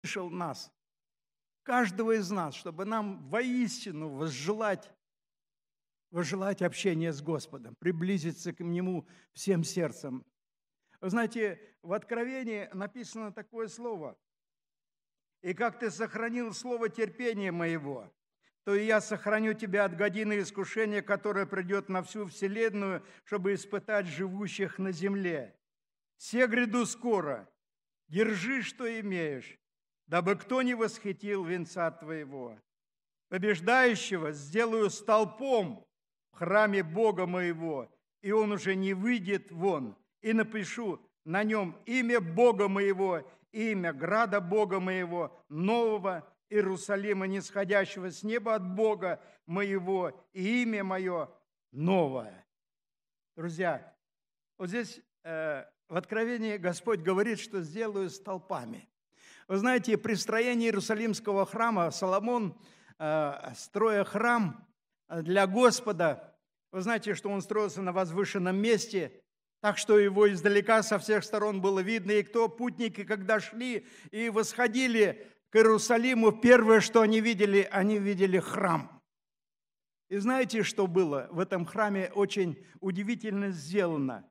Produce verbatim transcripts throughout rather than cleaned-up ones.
услышал нас, каждого из нас, чтобы нам воистину возжелать, возжелать общения с Господом, приблизиться к Нему всем сердцем. Вы знаете, в Откровении написано такое слово: «И как ты сохранил слово терпения моего, то и я сохраню тебя от годины искушения, которое придет на всю вселенную, чтобы испытать живущих на земле. Се гряду скоро, держи, что имеешь, дабы кто не восхитил венца твоего. Побеждающего сделаю столпом в храме Бога моего, и он уже не выйдет вон, и напишу на нем имя Бога моего, имя града Бога моего, нового Иерусалима, нисходящего с неба от Бога моего, и имя мое новое». Друзья, вот здесь э, в Откровении Господь говорит, что сделаю столпами. Вы знаете, при строении Иерусалимского храма Соломон, э, строя храм для Господа, вы знаете, что он строился на возвышенном месте, так что его издалека со всех сторон было видно, и кто путники, когда шли и восходили к Иерусалиму, первое, что они видели, они видели храм. И знаете, что было в этом храме очень удивительно сделано?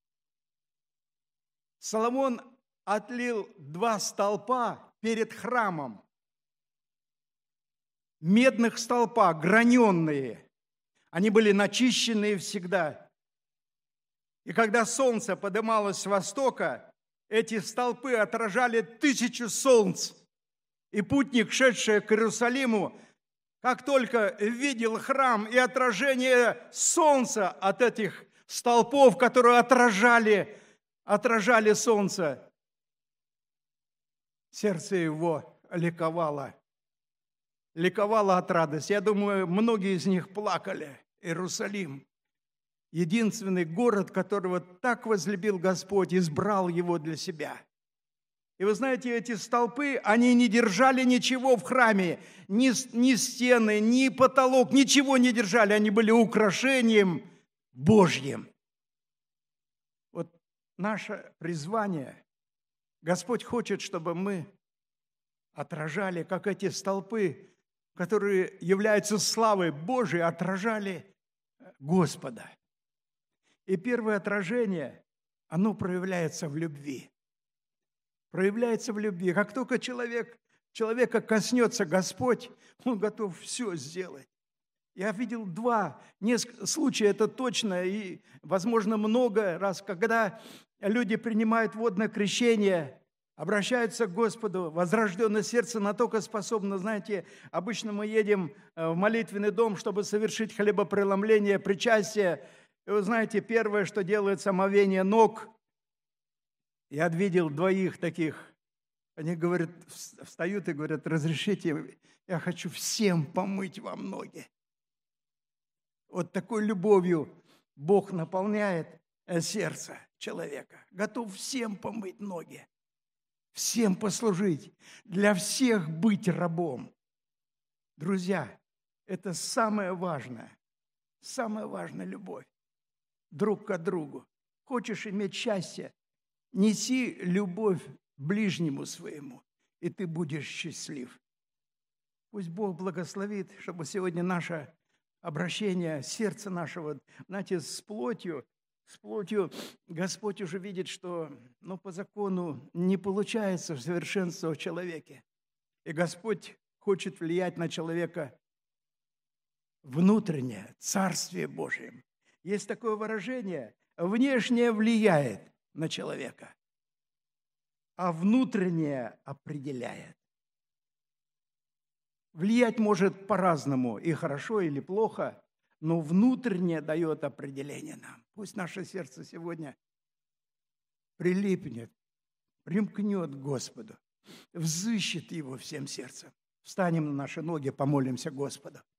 Соломон отлил два столпа перед храмом, медных столпа, граненные. Они были начищенные всегда. И когда солнце поднималось с востока, эти столпы отражали тысячу солнц. И путник, шедший к Иерусалиму, как только видел храм и отражение солнца от этих столпов, которые отражали, отражали солнце, сердце его ликовало, ликовало от радости. Я думаю, многие из них плакали. Иерусалим, единственный город, которого так возлюбил Господь, избрал его для себя. И вы знаете, эти столпы, они не держали ничего в храме, ни, ни стены, ни потолок, ничего не держали, они были украшением Божьим. Вот наше призвание, Господь хочет, чтобы мы отражали, как эти столпы, которые являются славой Божией, отражали Господа. И первое отражение, оно проявляется в любви. Проявляется в любви. Как только человек, человека коснется Господь, он готов все сделать. Я видел два несколько случая, это точно, и, возможно, много раз, когда люди принимают водное крещение, обращаются к Господу, возрожденное сердце настолько способно, знаете, обычно мы едем в молитвенный дом, чтобы совершить хлебопреломление, причастие. И вы знаете, первое, что делается, омовение ног. Я видел двоих таких. Они говорят, встают и говорят: разрешите, я хочу всем помыть вам ноги. Вот такой любовью Бог наполняет сердце человека. Готов всем помыть ноги, всем послужить, для всех быть рабом. Друзья, это самое важное, самая важная любовь друг к другу. Хочешь иметь счастье, неси любовь ближнему своему, и ты будешь счастлив. Пусть Бог благословит, чтобы сегодня наше обращение сердца нашего, знаете, с плотью, с плотью Господь уже видит, что ну, по закону не получается совершенство в человеке. И Господь хочет влиять на человека внутреннее, Царствие Божие. Есть такое выражение: внешнее влияет на человека, а внутреннее определяет. Влиять может по-разному, и хорошо, или плохо, но внутреннее дает определение нам. Пусть наше сердце сегодня прилипнет, примкнет к Господу, взыщет Его всем сердцем. Встанем на наши ноги, помолимся Господу.